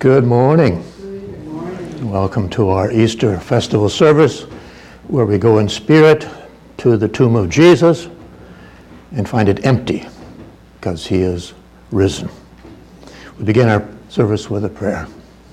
Good morning. Welcome to our Easter festival service, where we go in spirit to the tomb of Jesus and find it empty because he is risen. We begin our service with a prayer.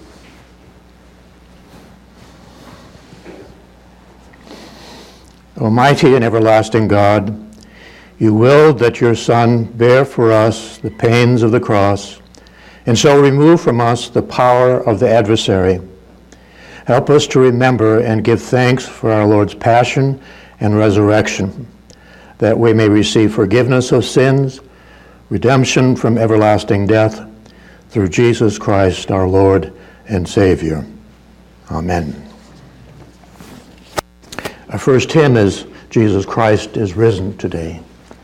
Almighty and everlasting God, you willed that your Son bear for us the pains of the cross, and so remove from us the power of the adversary. Help us to remember and give thanks for our Lord's passion and resurrection, that we may receive forgiveness of sins, redemption from everlasting death, through Jesus Christ our Lord and Savior. Amen. Our first hymn is Jesus Christ is Risen Today.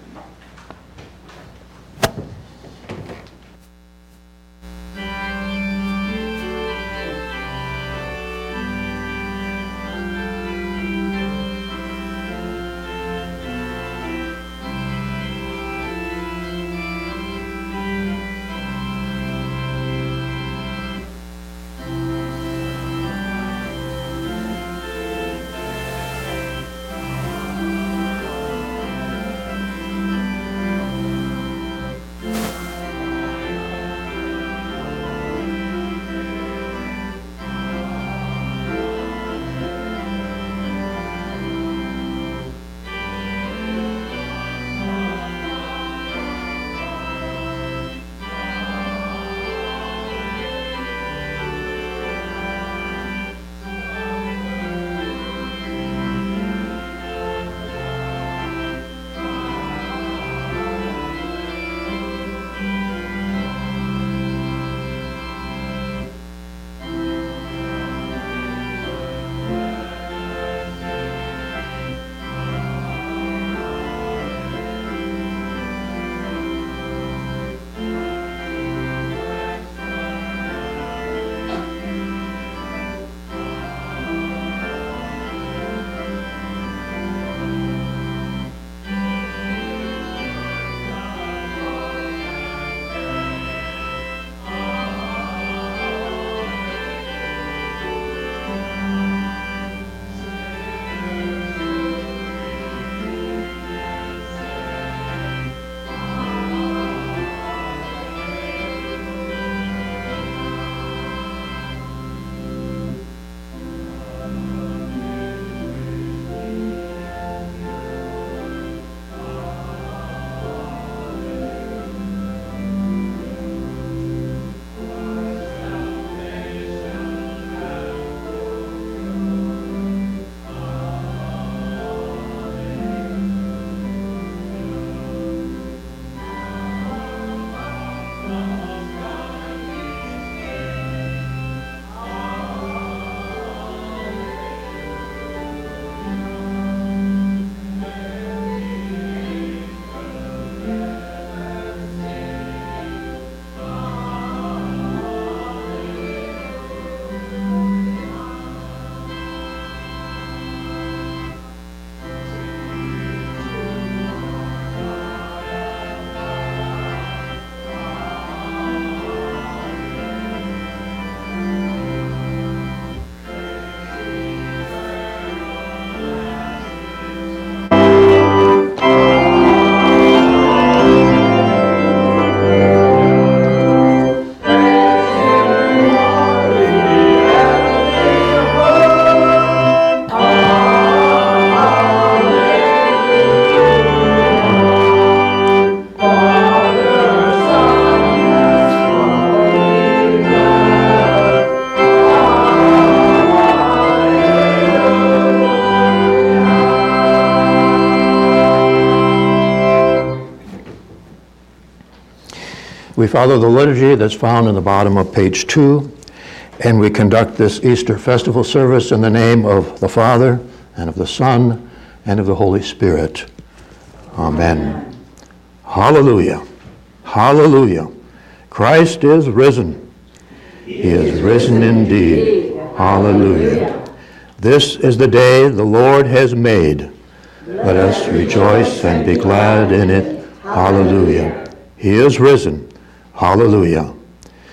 We follow the liturgy that's found in the bottom of page 2, and we conduct this Easter festival service in the name of the Father, and of the Son, and of the Holy Spirit. Amen. Hallelujah. Hallelujah. Christ is risen. He is risen indeed. Hallelujah. This is the day the Lord has made. Let us rejoice and be glad in it. Hallelujah. He is risen. Hallelujah.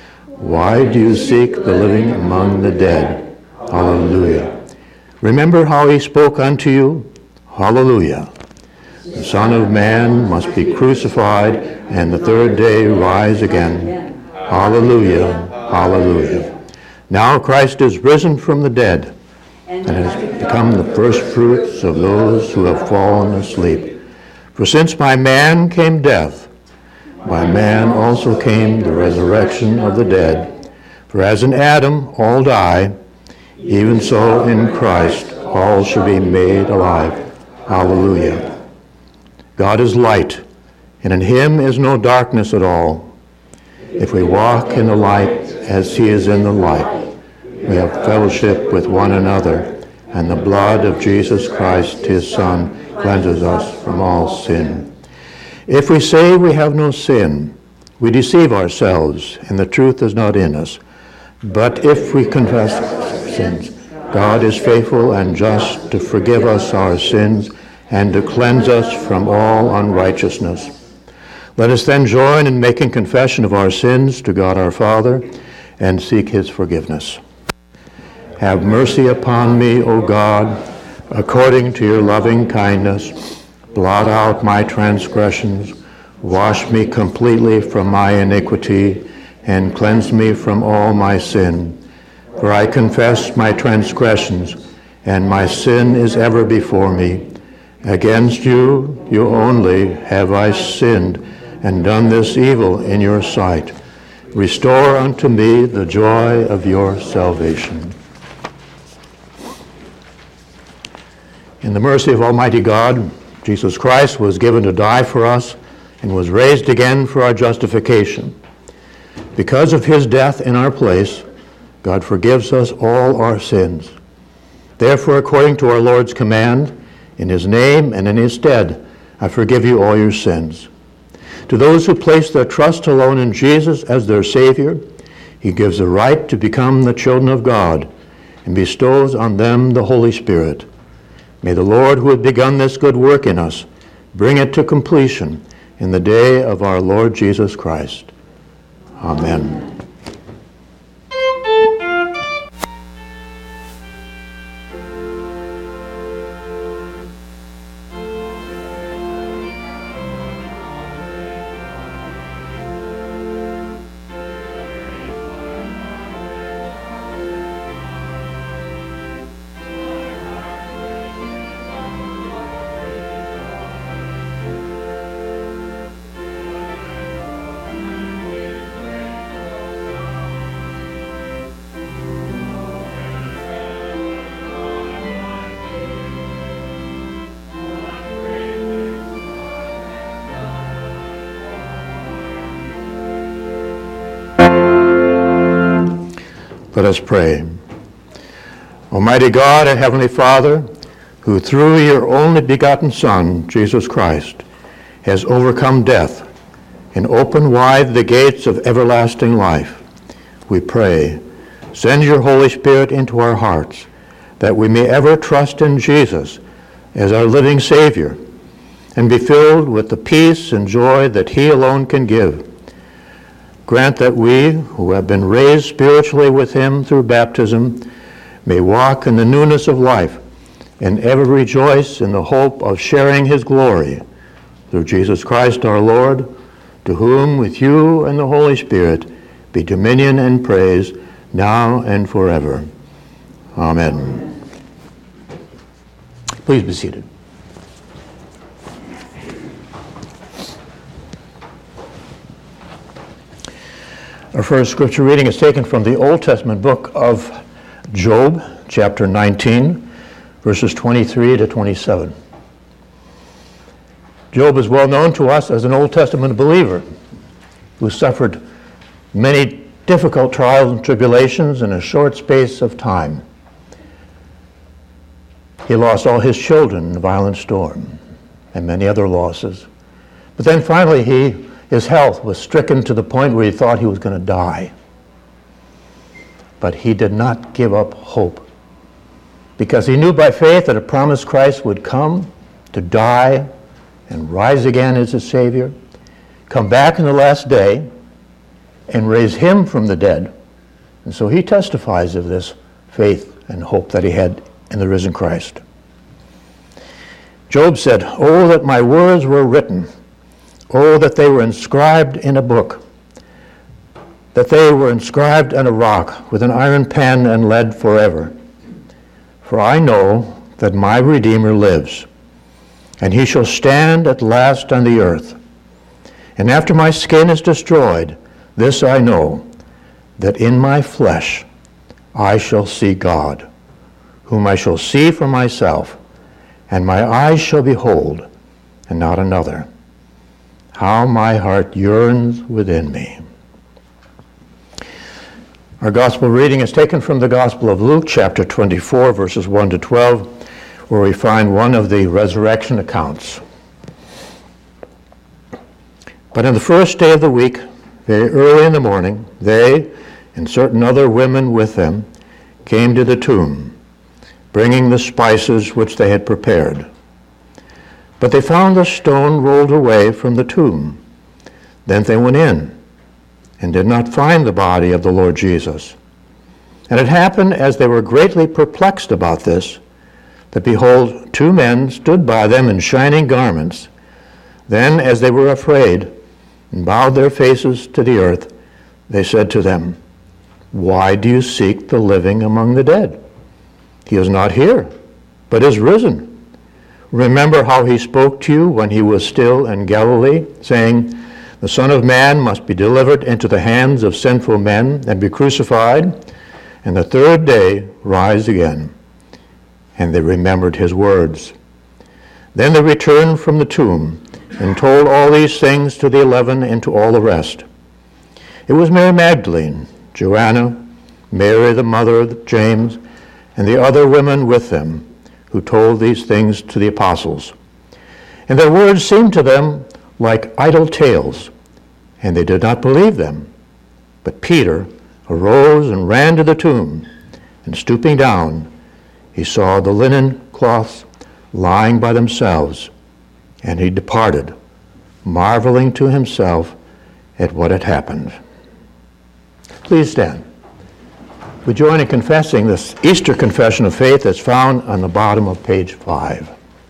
Why do you seek the living among the dead? Hallelujah. Remember how he spoke unto you? Hallelujah. The Son of Man must be crucified and the third day rise again. Hallelujah. Hallelujah. Now Christ is risen from the dead and has become the first fruits of those who have fallen asleep. For since by man came death, by man also came the resurrection of the dead. For as in Adam all die, even so in Christ all shall be made alive. Hallelujah. God is light, and in him is no darkness at all. If we walk in the light as he is in the light, we have fellowship with one another, and the blood of Jesus Christ, his Son, cleanses us from all sin. If we say we have no sin, we deceive ourselves, and the truth is not in us. But if we confess our sins, God is faithful and just to forgive us our sins and to cleanse us from all unrighteousness. Let us then join in making confession of our sins to God our Father and seek his forgiveness. Have mercy upon me, O God, according to your loving kindness. Blot out my transgressions, wash me completely from my iniquity, and cleanse me from all my sin. For I confess my transgressions, and my sin is ever before me. Against you, you only, have I sinned, and done this evil in your sight. Restore unto me the joy of your salvation. In the mercy of Almighty God, Jesus Christ was given to die for us and was raised again for our justification. Because of his death in our place, God forgives us all our sins. Therefore, according to our Lord's command, in his name and in his stead, I forgive you all your sins. To those who place their trust alone in Jesus as their Savior, he gives the right to become the children of God and bestows on them the Holy Spirit. May the Lord, who has begun this good work in us, bring it to completion in the day of our Lord Jesus Christ. Amen. Let us pray. Almighty God and Heavenly Father, who through your only begotten Son, Jesus Christ, has overcome death and opened wide the gates of everlasting life, we pray, send your Holy Spirit into our hearts, that we may ever trust in Jesus as our living Savior and be filled with the peace and joy that he alone can give. Grant that we, who have been raised spiritually with him through baptism, may walk in the newness of life and ever rejoice in the hope of sharing his glory. Through Jesus Christ our Lord, to whom with you and the Holy Spirit be dominion and praise now and forever. Amen. Please be seated. Our first scripture reading is taken from the Old Testament book of Job, chapter 19, verses 23 to 27. Job is well known to us as an Old Testament believer who suffered many difficult trials and tribulations in a short space of time. He lost all his children in a violent storm and many other losses. But then finally his health was stricken to the point where he thought he was going to die. But he did not give up hope, because he knew by faith that a promised Christ would come to die and rise again as his Savior, come back in the last day, and raise him from the dead. And so he testifies of this faith and hope that he had in the risen Christ. Job said, "Oh, that my words were written. Oh, that they were inscribed in a book, that they were inscribed on a rock with an iron pen and lead forever. For I know that my Redeemer lives, and he shall stand at last on the earth. And after my skin is destroyed, this I know, that in my flesh I shall see God, whom I shall see for myself, and my eyes shall behold, and not another. How my heart yearns within me." Our gospel reading is taken from the Gospel of Luke, chapter 24, verses 1 to 12, where we find one of the resurrection accounts. "But on the first day of the week, very early in the morning, they and certain other women with them came to the tomb, bringing the spices which they had prepared. But they found the stone rolled away from the tomb. Then they went in and did not find the body of the Lord Jesus. And it happened, as they were greatly perplexed about this, that behold, two men stood by them in shining garments. Then, as they were afraid and bowed their faces to the earth, they said to them, 'Why do you seek the living among the dead? He is not here, but is risen. Remember how he spoke to you when he was still in Galilee, saying, the Son of Man must be delivered into the hands of sinful men and be crucified, and the third day rise again.' And they remembered his words. Then they returned from the tomb and told all these things to the 11 and to all the rest. It was Mary Magdalene, Joanna, Mary the mother of James, and the other women with them, who told these things to the apostles. And their words seemed to them like idle tales, and they did not believe them. But Peter arose and ran to the tomb, and stooping down, he saw the linen cloths lying by themselves, and he departed, marveling to himself at what had happened." Please stand. We join in confessing this Easter confession of faith that's found on the bottom of page 5.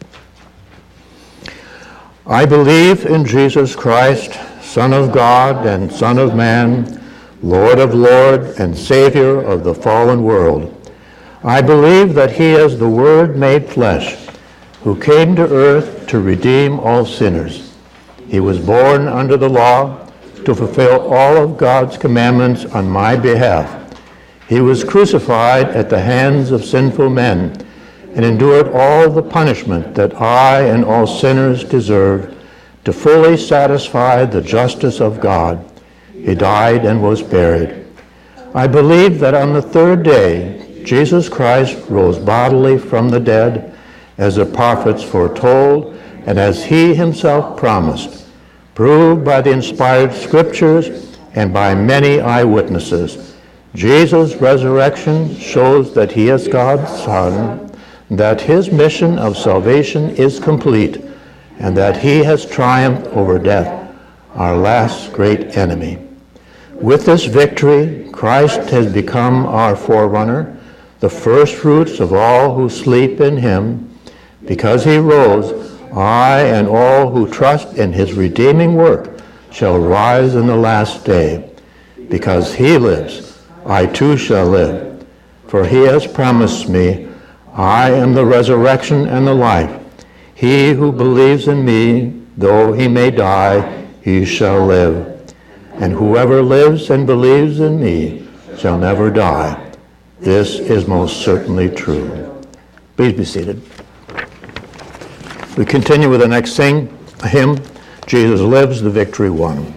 "I believe in Jesus Christ, Son of God and Son of Man, Lord of lords and Savior of the fallen world. I believe that he is the Word made flesh, who came to earth to redeem all sinners. He was born under the law to fulfill all of God's commandments on my behalf. He was crucified at the hands of sinful men and endured all the punishment that I and all sinners deserved to fully satisfy the justice of God. He died and was buried. I believe that on the third day, Jesus Christ rose bodily from the dead, as the prophets foretold and as he himself promised, proved by the inspired scriptures and by many eyewitnesses. Jesus' resurrection shows that he is God's Son, that his mission of salvation is complete, and that he has triumphed over death, our last great enemy. With this victory, Christ has become our forerunner, the first fruits of all who sleep in him. Because he rose, I and all who trust in his redeeming work shall rise in the last day. Because he lives, I too shall live. For he has promised me, I am the resurrection and the life. He who believes in me, though he may die, he shall live. And whoever lives and believes in me shall never die. This is most certainly true." Please be seated. We continue with the next hymn, Jesus Lives, the Victory Won.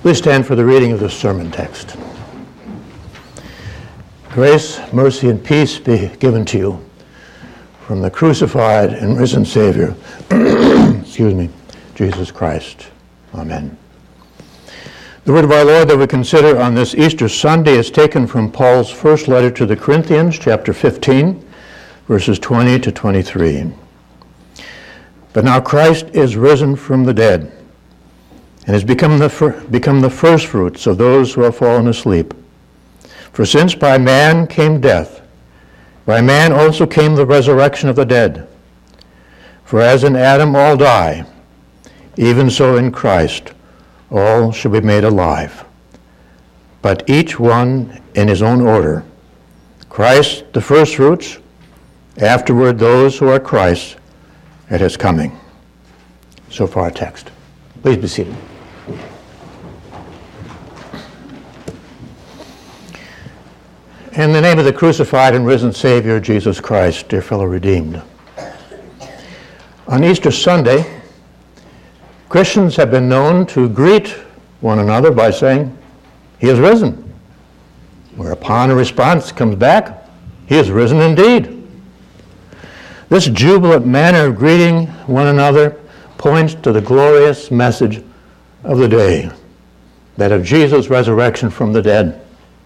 Please stand for the reading of the sermon text. Grace, mercy, and peace be given to you from the crucified and risen Savior, Jesus Christ. Amen. The word of our Lord that we consider on this Easter Sunday is taken from Paul's first letter to the Corinthians, chapter 15, verses 20 to 23. But now Christ is risen from the dead and has become the first fruits of those who have fallen asleep. For since by man came death, by man also came the resurrection of the dead. For as in Adam all die, even so in Christ all shall be made alive, but each one in his own order. Christ the firstfruits, afterward those who are Christ's at his coming. So far our text. Please be seated. In the name of the crucified and risen Savior, Jesus Christ, dear fellow redeemed. On Easter Sunday, Christians have been known to greet one another by saying, "He is risen." Whereupon a response comes back, "He is risen indeed." This jubilant manner of greeting one another points to the glorious message of the day, that of Jesus' resurrection from the dead.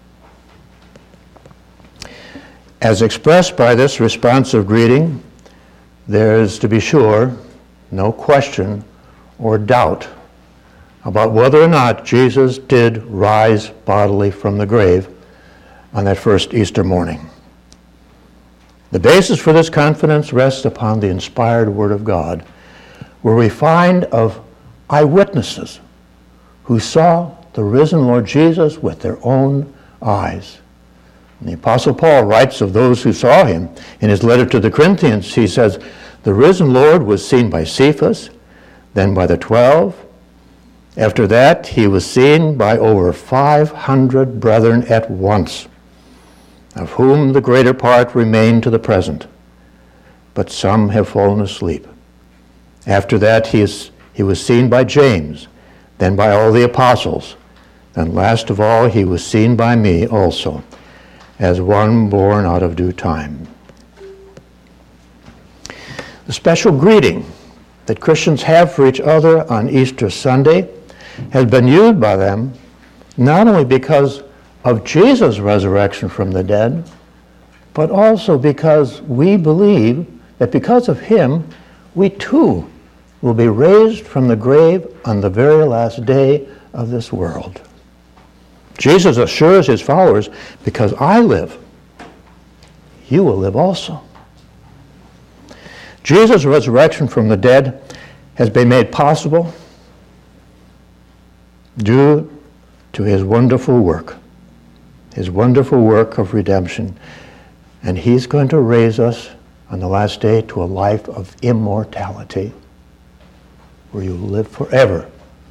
As expressed by this responsive greeting, there is, to be sure, no question or doubt about whether or not Jesus did rise bodily from the grave on that first Easter morning. The basis for this confidence rests upon the inspired Word of God, where we find of eyewitnesses who saw the risen Lord Jesus with their own eyes. And the Apostle Paul writes of those who saw him. In his letter to the Corinthians, he says, "The risen Lord was seen by Cephas, then by the 12. After that, he was seen by over 500 brethren at once, of whom the greater part remain to the present, but some have fallen asleep. After that, he was seen by James, then by all the apostles, and last of all, he was seen by me also, as one born out of due time." The special greeting that Christians have for each other on Easter Sunday has been used by them not only because of Jesus' resurrection from the dead, but also because we believe that because of him, we too will be raised from the grave on the very last day of this world. Jesus assures his followers, "Because I live, you will live also." Jesus' resurrection from the dead has been made possible due to his wonderful work of redemption. And he's going to raise us on the last day to a life of immortality, where you live forever.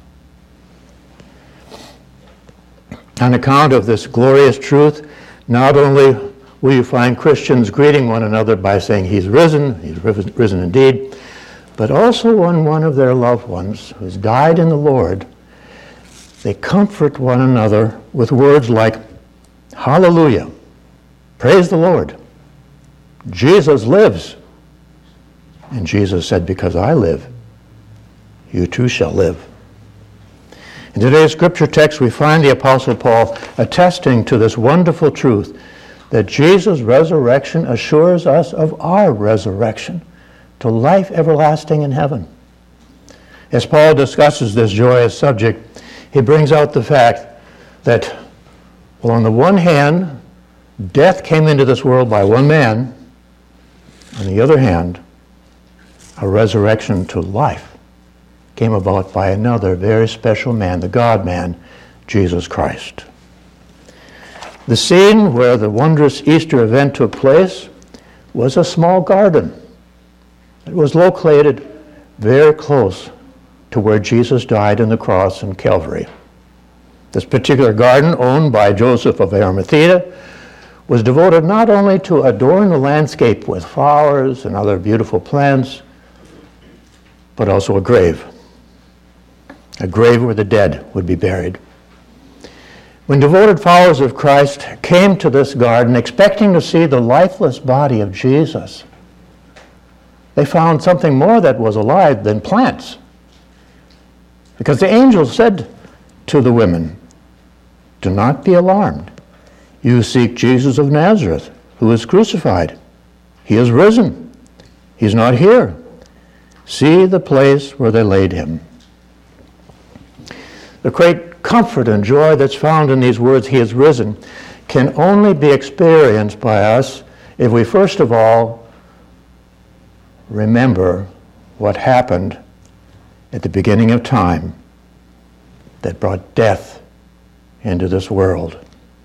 On account of this glorious truth, not only will you find Christians greeting one another by saying, "He's risen indeed," but also when one of their loved ones who's died in the Lord, they comfort one another with words like, "Hallelujah, praise the Lord, Jesus lives." And Jesus said, "Because I live, you too shall live." In today's scripture text, we find the Apostle Paul attesting to this wonderful truth, that Jesus' resurrection assures us of our resurrection to life everlasting in heaven. As Paul discusses this joyous subject, he brings out the fact that, well, on the one hand, death came into this world by one man. On the other hand, a resurrection to life came about by another very special man, the God-man, Jesus Christ. The scene where the wondrous Easter event took place was a small garden. It was located very close to where Jesus died on the cross in Calvary. This particular garden, owned by Joseph of Arimathea, was devoted not only to adorn the landscape with flowers and other beautiful plants, but also a grave where the dead would be buried. When devoted followers of Christ came to this garden expecting to see the lifeless body of Jesus, they found something more that was alive than plants. Because the angel said to the women, "Do not be alarmed. You seek Jesus of Nazareth, who was crucified. He is risen. He's not here. See the place where they laid him." The great comfort and joy that's found in these words, "He is risen," can only be experienced by us if we first of all remember what happened at the beginning of time that brought death into this world.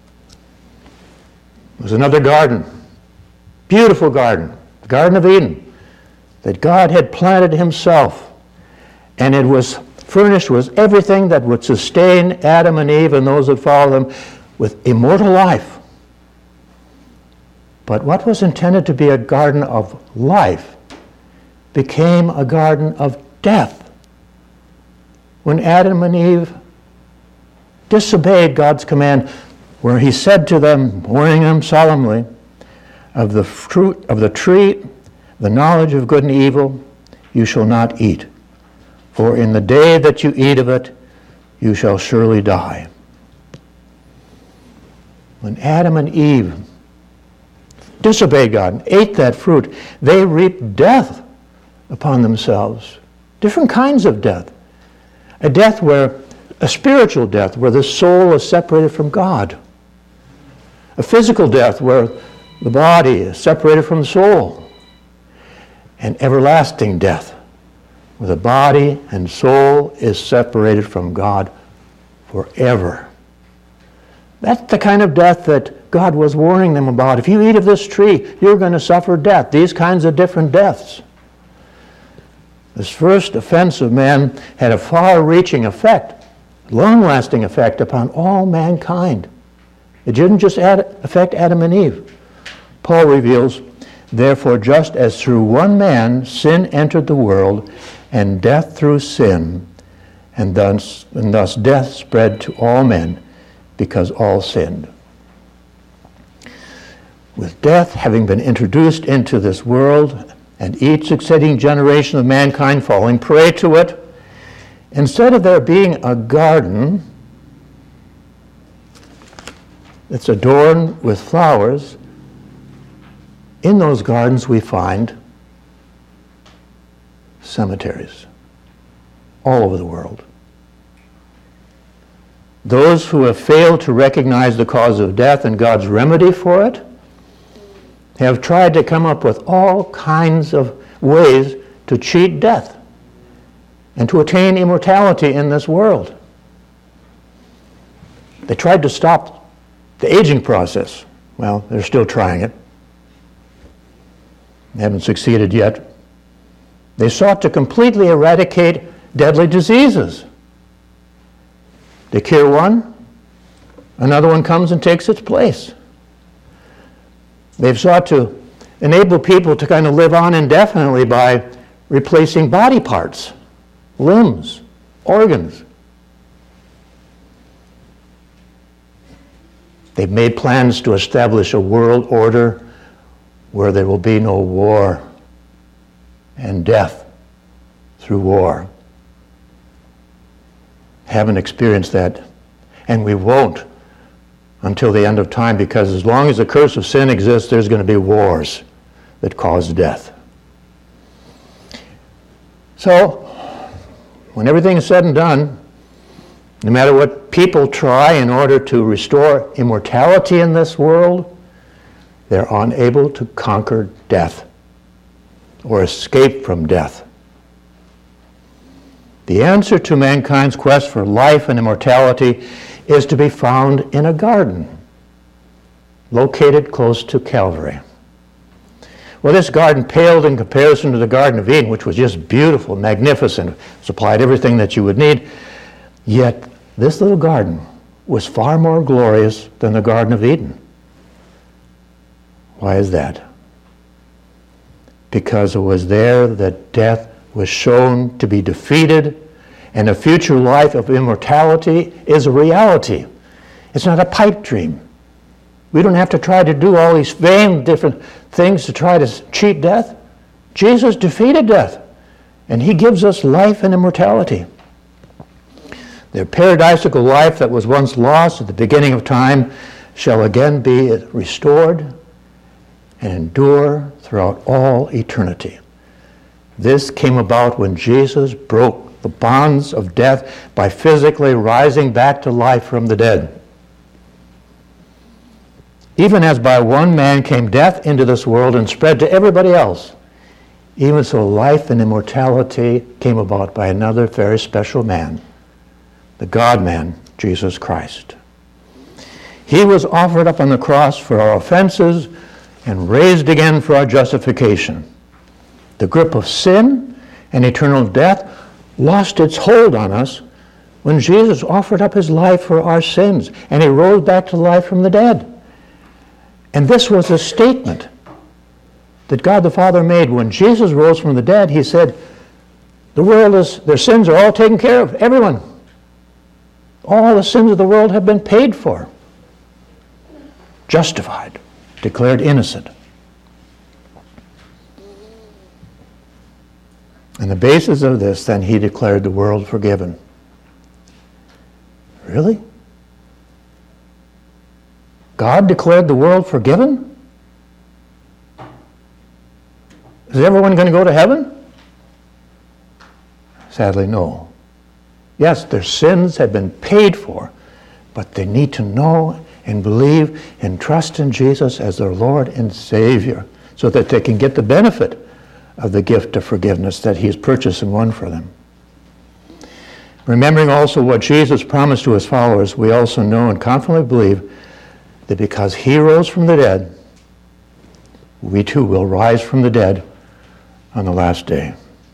It was another garden, beautiful garden, the Garden of Eden, that God had planted himself, and it was furnished with everything that would sustain Adam and Eve and those that follow them with immortal life. But what was intended to be a garden of life became a garden of death when Adam and Eve disobeyed God's command, where he said to them, warning them solemnly, "Of the fruit of the tree, the knowledge of good and evil, you shall not eat. For in the day that you eat of it, you shall surely die." When Adam and Eve disobeyed God and ate that fruit, they reaped death upon themselves. Different kinds of death. A spiritual death where the soul is separated from God. A physical death where the body is separated from the soul. And everlasting death where the body and soul is separated from God forever. That's the kind of death that God was warning them about. If you eat of this tree, you're going to suffer death. These kinds of different deaths. This first offense of man had a far-reaching effect, long-lasting effect upon all mankind. It didn't just affect Adam and Eve. Paul reveals, "Therefore, just as through one man sin entered the world, and death through sin, and thus death spread to all men, because all sinned." With death having been introduced into this world, and each succeeding generation of mankind falling prey to it, instead of there being a garden that's adorned with flowers, in those gardens we find cemeteries all over the world. Those who have failed to recognize the cause of death and God's remedy for it have tried to come up with all kinds of ways to cheat death and to attain immortality in this world. They tried to stop the aging process. Well, they're still trying it. They haven't succeeded yet. They sought to completely eradicate deadly diseases. They cure one, another one comes and takes its place. They've sought to enable people to kind of live on indefinitely by replacing body parts, limbs, organs. They've made plans to establish a world order where there will be no war and death through war. Haven't experienced that, and we won't until the end of time, because as long as the curse of sin exists, there's going to be wars that cause death. So, when everything is said and done, no matter what people try in order to restore immortality in this world, they're unable to conquer death or escape from death. The answer to mankind's quest for life and immortality is to be found in a garden located close to Calvary. Well, this garden paled in comparison to the Garden of Eden, which was just beautiful, magnificent, supplied everything that you would need. Yet this little garden was far more glorious than the Garden of Eden. Why is that? Because it was there that death was shown to be defeated, and a future life of immortality is a reality. It's not a pipe dream. We don't have to try to do all these vain different things to try to cheat death. Jesus defeated death, and he gives us life and immortality. The paradisical life that was once lost at the beginning of time shall again be restored and endure throughout all eternity. This came about when Jesus broke the bonds of death by physically rising back to life from the dead. Even as by one man came death into this world and spread to everybody else, even so life and immortality came about by another very special man, the God-man, Jesus Christ. He was offered up on the cross for our offenses and raised again for our justification. The grip of sin and eternal death lost its hold on us when Jesus offered up his life for our sins, and he rose back to life from the dead. And this was a statement that God the Father made. When Jesus rose from the dead, he said, their sins are all taken care of, everyone. All the sins of the world have been paid for, justified, declared innocent. On the basis of this, then, he declared the world forgiven. Really? God declared the world forgiven? Is everyone going to go to heaven? Sadly, no. Yes, their sins have been paid for, but they need to know and believe and trust in Jesus as their Lord and Savior so that they can get the benefit of the gift of forgiveness that he has purchased and won for them. Remembering also what Jesus promised to his followers, we also know and confidently believe that because he rose from the dead, we too will rise from the dead on the last day.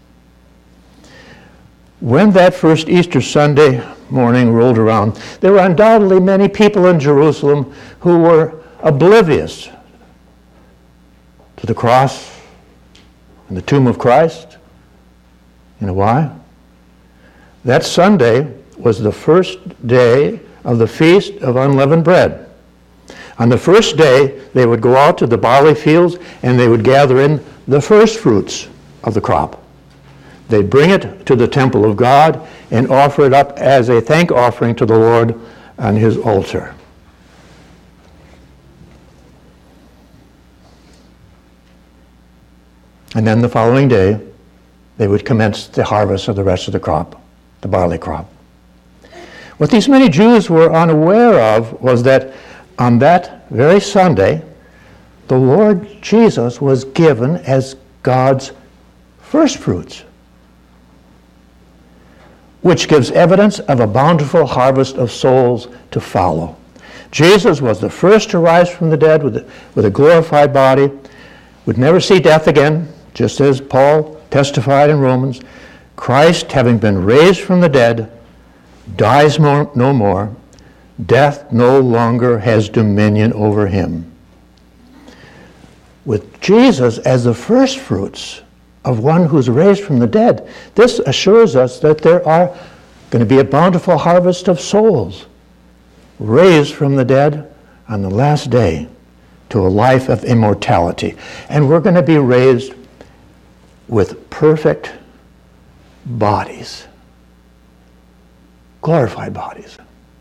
When that first Easter Sunday morning rolled around, there were undoubtedly many people in Jerusalem who were oblivious to the cross and the tomb of Christ. You know why? That Sunday was the first day of the Feast of Unleavened Bread. On the first day, they would go out to the barley fields and they would gather in the first fruits of the crop. They'd bring it to the temple of God and offer it up as a thank offering to the Lord on his altar. And then the following day, they would commence the harvest of the rest of the crop, the barley crop. What these many Jews were unaware of was that on that very Sunday, the Lord Jesus was given as God's first fruits, which gives evidence of a bountiful harvest of souls to follow. Jesus was the first to rise from the dead with a glorified body, would never see death again, just as Paul testified in Romans. Christ, having been raised from the dead, dies no more. Death no longer has dominion over him. With Jesus as the first fruits of one who's raised from the dead, this assures us that there are going to be a bountiful harvest of souls raised from the dead on the last day to a life of immortality. And we're going to be raised with perfect bodies, glorified bodies.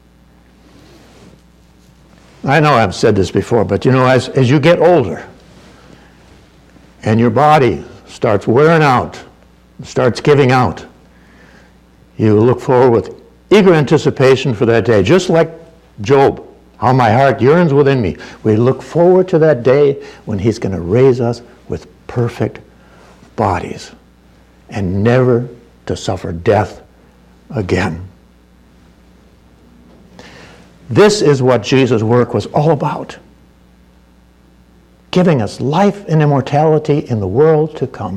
I know I've said this before, but you know, as you get older and your body starts wearing out, starts giving out, you look forward with eager anticipation for that day, just like Job, how my heart yearns within me. We look forward to that day when he's going to raise us with perfect bodies and never to suffer death again. This is what Jesus' work was all about, giving us life and immortality in the world to come.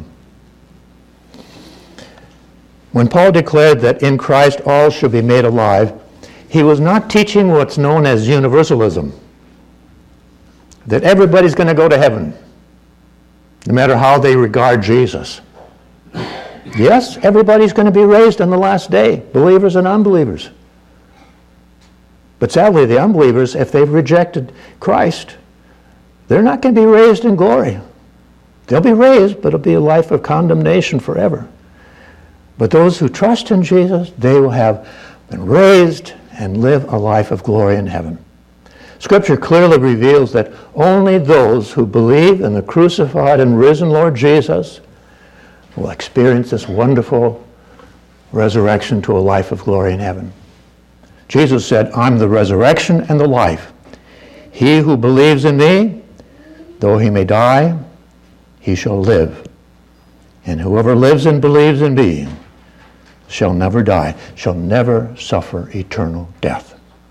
When Paul declared that in Christ all should be made alive, he was not teaching what's known as universalism, that everybody's going to go to heaven, no matter how they regard Jesus. Yes, everybody's going to be raised on the last day, believers and unbelievers. But sadly, the unbelievers, if they've rejected Christ, they're not going to be raised in glory. They'll be raised, but it'll be a life of condemnation forever. But those who trust in Jesus, they will have been raised and live a life of glory in heaven. Scripture clearly reveals that only those who believe in the crucified and risen Lord Jesus will experience this wonderful resurrection to a life of glory in heaven. Jesus said, I'm the resurrection and the life. He who believes in me, though he may die, he shall live. And whoever lives and believes in me shall never die, shall never suffer eternal death.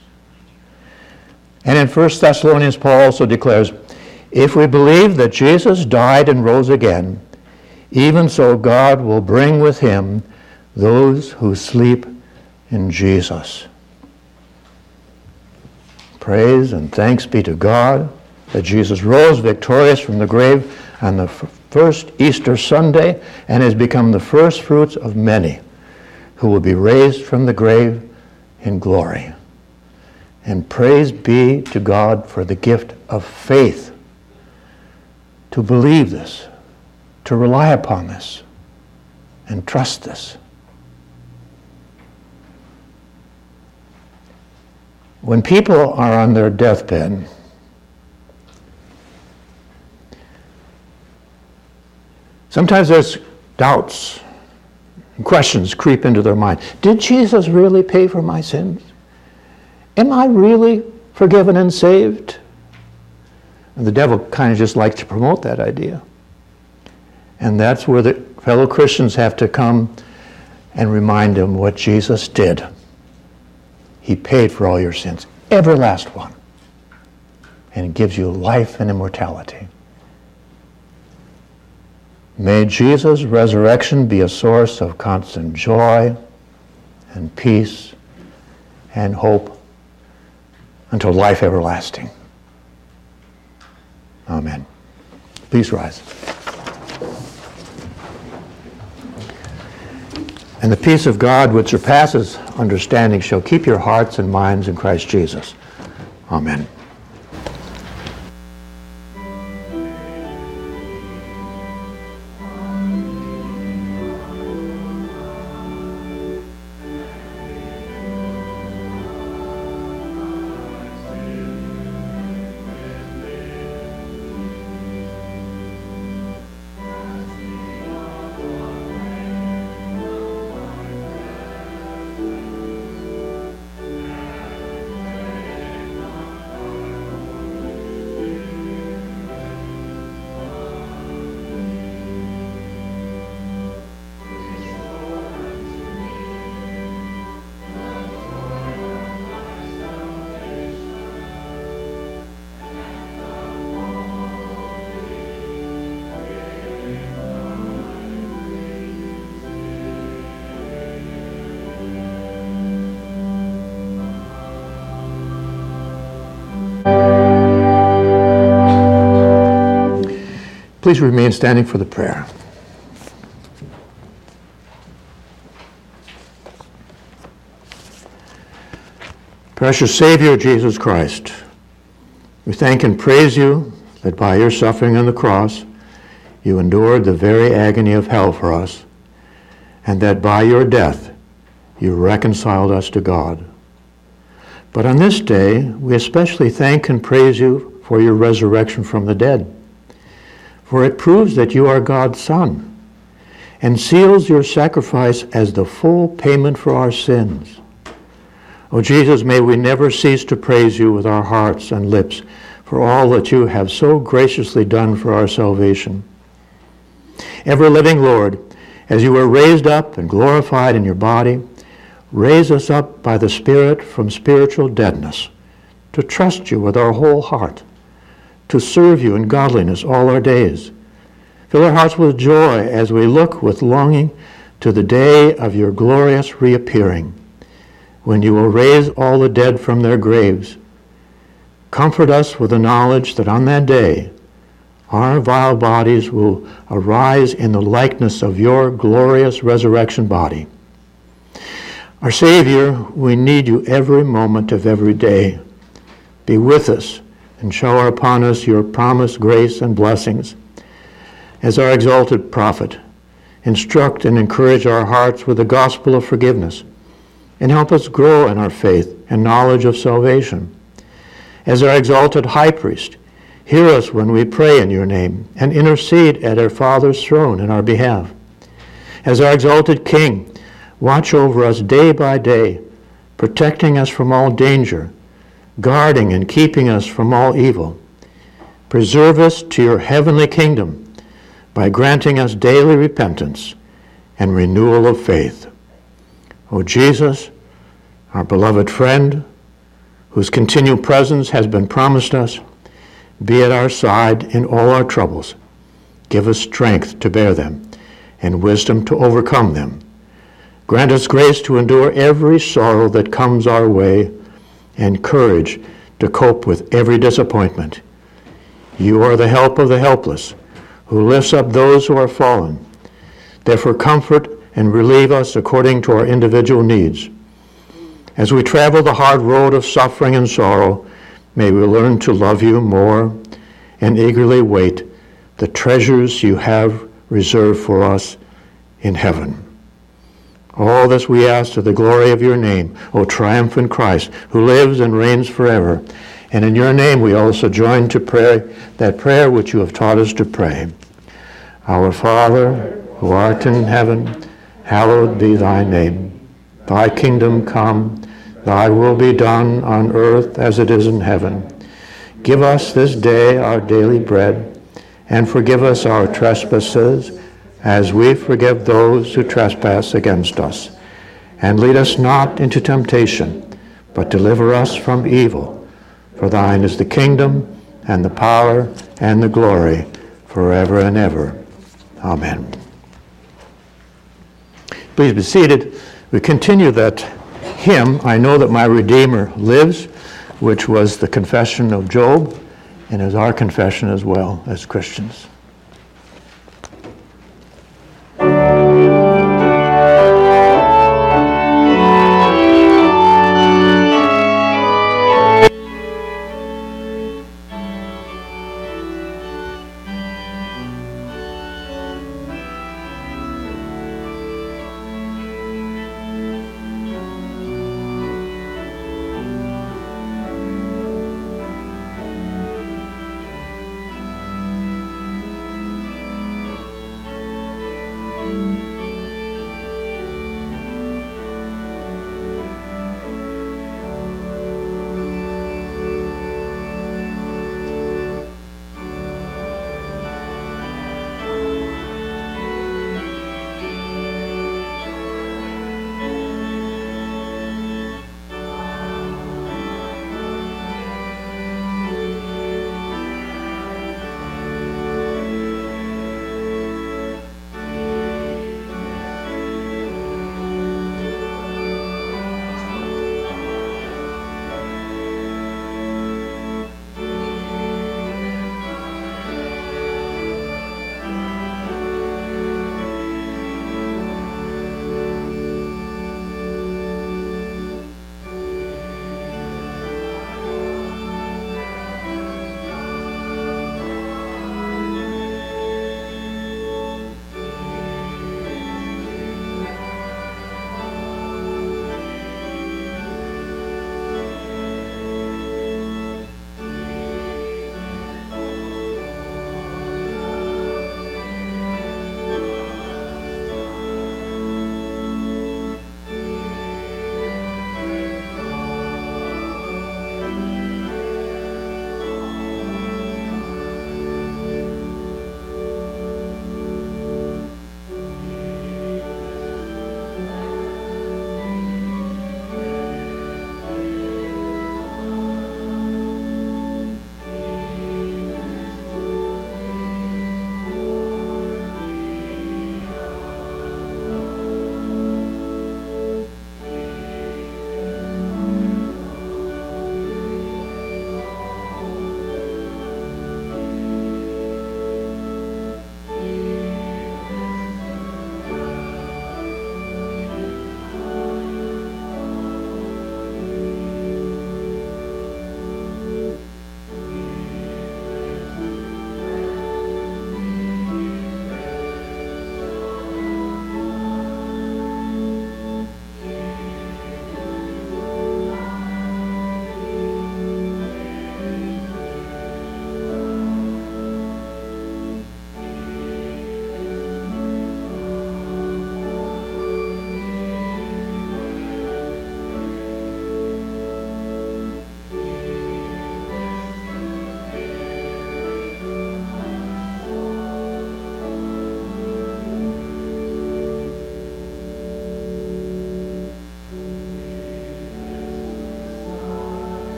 And in 1 Thessalonians, Paul also declares, if we believe that Jesus died and rose again, even so God will bring with him those who sleep in Jesus. Praise and thanks be to God that Jesus rose victorious from the grave on the first Easter Sunday and has become the first fruits of many who will be raised from the grave in glory. And praise be to God for the gift of faith, to believe this, to rely upon this, and trust this. When people are on their deathbed, sometimes there's doubts and questions creep into their mind. Did Jesus really pay for my sins? Am I really forgiven and saved? And the devil kind of just likes to promote that idea. And that's where the fellow Christians have to come and remind them what Jesus did. He paid for all your sins, every last one. And it gives you life and immortality. May Jesus' resurrection be a source of constant joy and peace and hope until life everlasting. Amen. Please rise. And the peace of God which surpasses understanding shall keep your hearts and minds in Christ Jesus. Amen. Please remain standing for the prayer. Precious Savior, Jesus Christ, we thank and praise you that by your suffering on the cross, you endured the very agony of hell for us, and that by your death, you reconciled us to God. But on this day, we especially thank and praise you for your resurrection from the dead. For it proves that you are God's Son, and seals your sacrifice as the full payment for our sins. O Jesus, may we never cease to praise you with our hearts and lips for all that you have so graciously done for our salvation. Ever-living Lord, as you were raised up and glorified in your body, raise us up by the Spirit from spiritual deadness, to trust you with our whole heart, to serve you in godliness all our days. Fill our hearts with joy as we look with longing to the day of your glorious reappearing, when you will raise all the dead from their graves. Comfort us with the knowledge that on that day our vile bodies will arise in the likeness of your glorious resurrection body. Our Savior, we need you every moment of every day. Be with us and shower upon us your promised grace and blessings. As our exalted prophet, instruct and encourage our hearts with the gospel of forgiveness, and help us grow in our faith and knowledge of salvation. As our exalted high priest, hear us when we pray in your name and intercede at our Father's throne in our behalf. As our exalted King, watch over us day by day, protecting us from all danger, guarding and keeping us from all evil. Preserve us to your heavenly kingdom by granting us daily repentance and renewal of faith. O Jesus, our beloved friend, whose continual presence has been promised us, be at our side in all our troubles. Give us strength to bear them and wisdom to overcome them. Grant us grace to endure every sorrow that comes our way and courage to cope with every disappointment. You are the help of the helpless, who lifts up those who are fallen. Therefore comfort and relieve us according to our individual needs. As we travel the hard road of suffering and sorrow, may we learn to love you more and eagerly wait the treasures you have reserved for us in heaven. All this we ask to the glory of your name, O triumphant Christ, who lives and reigns forever. And in your name we also join to pray that prayer which you have taught us to pray. Our Father, who art in heaven, hallowed be thy name. Thy kingdom come, thy will be done on earth as it is in heaven. Give us this day our daily bread, and forgive us our trespasses, as we forgive those who trespass against us. And lead us not into temptation, but deliver us from evil. For thine is the kingdom, and the power, and the glory, forever and ever. Amen. Please be seated. We continue that hymn, I Know That My Redeemer Lives, which was the confession of Job, and is our confession as well as Christians.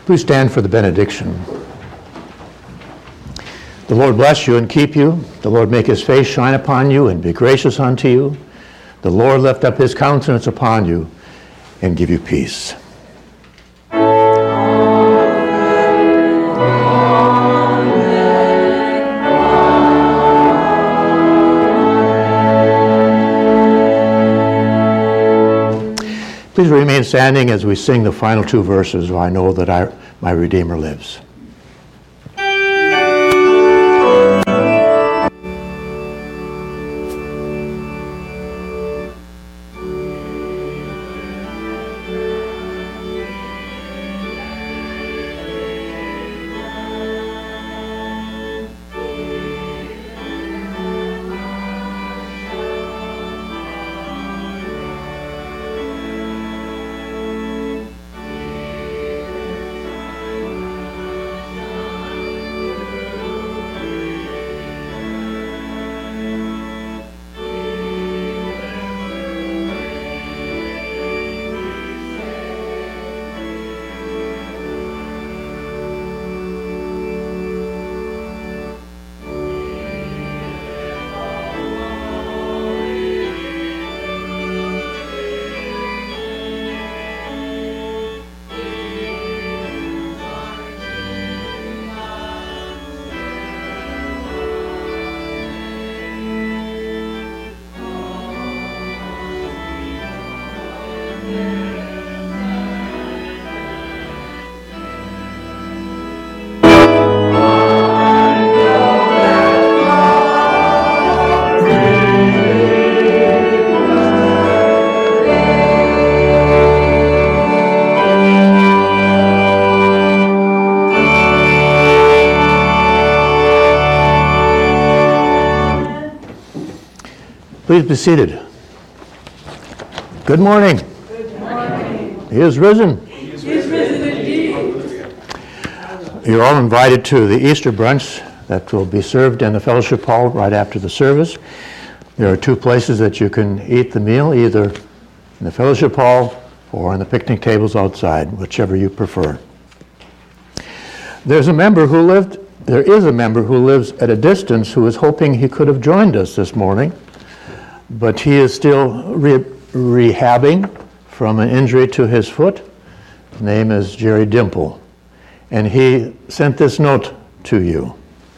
Please stand for the benediction. The Lord bless you and keep you. The Lord make his face shine upon you and be gracious unto you. The Lord lift up his countenance upon you and give you peace. Please remain standing as we sing the final two verses, I know that my Redeemer lives. Please be seated. Good morning. Good morning. He is risen. He is risen indeed. You're all invited to the Easter brunch that will be served in the fellowship hall right after the service. There are two places that you can eat the meal, either in the fellowship hall or on the picnic tables outside, whichever you prefer. There is a member who lives at a distance who is hoping he could have joined us this morning, but he is still rehabbing from an injury to his foot. His name is Jerry Dimple, and he sent this note to you.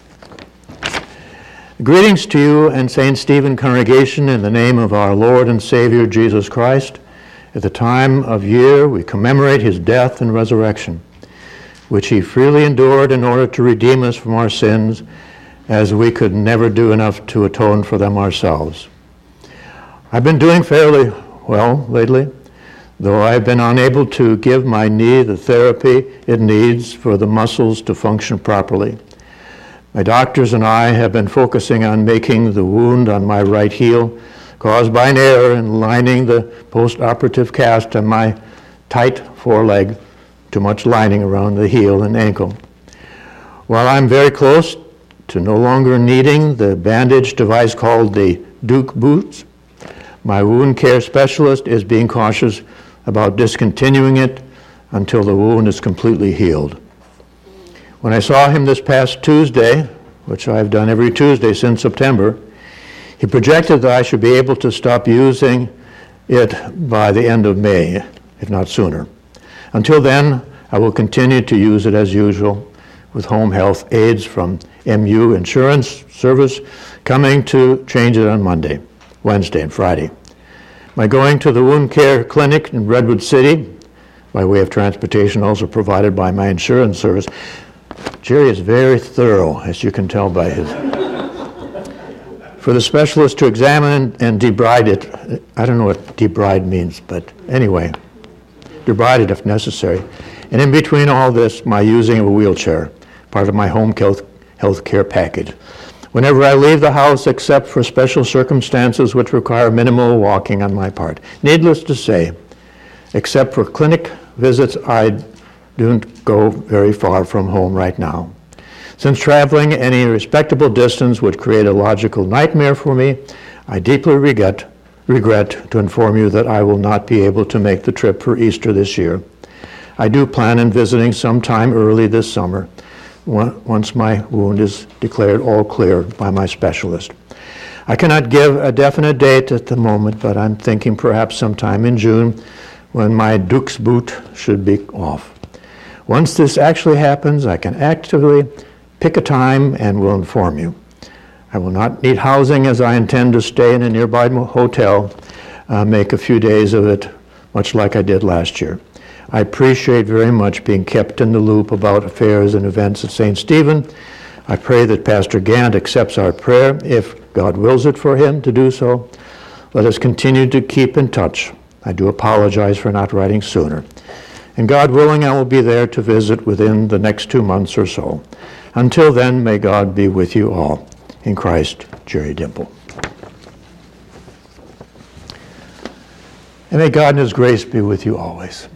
Greetings to you and St. Stephen congregation in the name of our Lord and Savior Jesus Christ. At the time of year we commemorate his death and resurrection, which he freely endured in order to redeem us from our sins, as we could never do enough to atone for them ourselves. I've been doing fairly well lately, though I've been unable to give my knee the therapy it needs for the muscles to function properly. My doctors and I have been focusing on making the wound on my right heel caused by an error in lining the post-operative cast on my tight foreleg, too much lining around the heel and ankle. While I'm very close to no longer needing the bandage device called the Duke boots, my wound care specialist is being cautious about discontinuing it until the wound is completely healed. When I saw him this past Tuesday, which I've done every Tuesday since September, he projected that I should be able to stop using it by the end of May, if not sooner. Until then, I will continue to use it as usual, with home health aides from MU Insurance Service coming to change it on Monday, Wednesday, and Friday. My going to the wound care clinic in Redwood City, by way of transportation also provided by my insurance service. Jerry is very thorough, as you can tell by his. For the specialist to examine and debride it, I don't know what debride means, but anyway, debride it if necessary. And in between all this, my using of a wheelchair, part of my home health care package. Whenever I leave the house, except for special circumstances which require minimal walking on my part. Needless to say, except for clinic visits, I don't go very far from home right now. Since traveling any respectable distance would create a logical nightmare for me, I deeply regret to inform you that I will not be able to make the trip for Easter this year. I do plan on visiting sometime early this summer, once my wound is declared all clear by my specialist. I cannot give a definite date at the moment, but I'm thinking perhaps sometime in June when my Dux boot should be off. Once this actually happens, I can actively pick a time and will inform you. I will not need housing as I intend to stay in a nearby hotel, make a few days of it, much like I did last year. I appreciate very much being kept in the loop about affairs and events at St. Stephen. I pray that Pastor Gant accepts our prayer if God wills it for him to do so. Let us continue to keep in touch. I do apologize for not writing sooner. And God willing, I will be there to visit within the next 2 months or so. Until then, may God be with you all. In Christ, Jerry Dimple. And may God in his grace be with you always.